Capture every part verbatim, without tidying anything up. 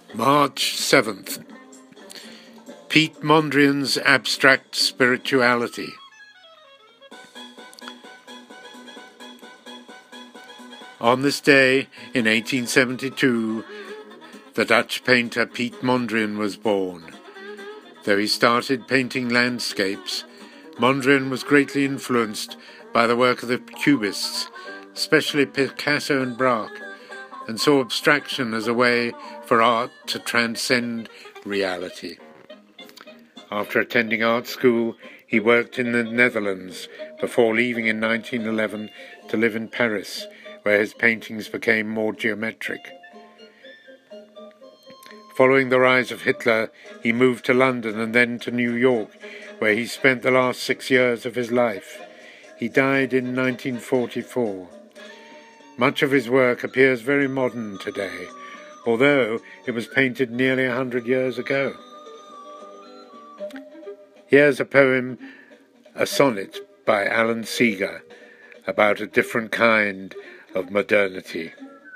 March seventh. Piet Mondrian's Abstract Spirituality. On this day, in eighteen seventy-two, the Dutch painter Piet Mondrian was born. Though he started painting landscapes, Mondrian was greatly influenced by the work of the Cubists, especially Picasso and Braque, and saw abstraction as a way for art to transcend reality. After attending art school, he worked in the Netherlands before leaving in nineteen eleven to live in Paris, where his paintings became more geometric. Following the rise of Hitler, he moved to London and then to New York, where he spent the last six years of his life. He died in nineteen forty-four. Much of his work appears very modern today, although it was painted nearly a hundred years ago. Here's a poem, a sonnet by Alan Seeger, about a different kind of modernity.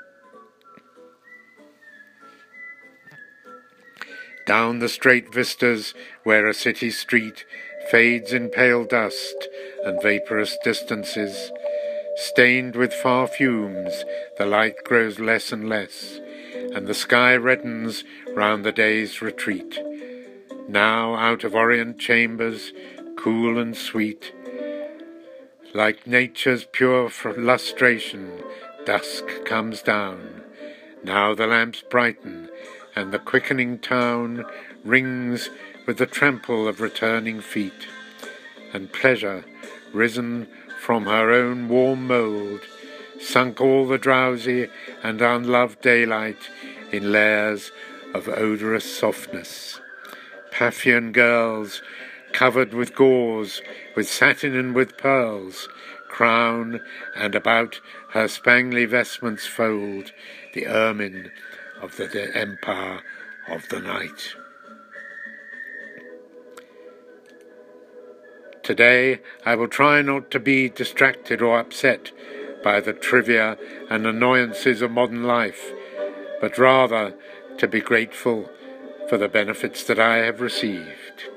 Down the straight vistas where a city street fades in pale dust and vaporous distances, stained with far fumes, the light grows less and less, and the sky reddens round the day's retreat. Now out of orient chambers, cool and sweet, like nature's pure lustration, dusk comes down. Now the lamps brighten, and the quickening town rings with the trample of returning feet, and pleasure, risen from her own warm mould, sunk all the drowsy and unloved daylight in layers of odorous softness. Paphian girls, covered with gauze, with satin and with pearls, crown and about her spangly vestments fold the ermine of the empire of the night. Today I will try not to be distracted or upset by the trivia and annoyances of modern life, but rather to be grateful for the benefits that I have received.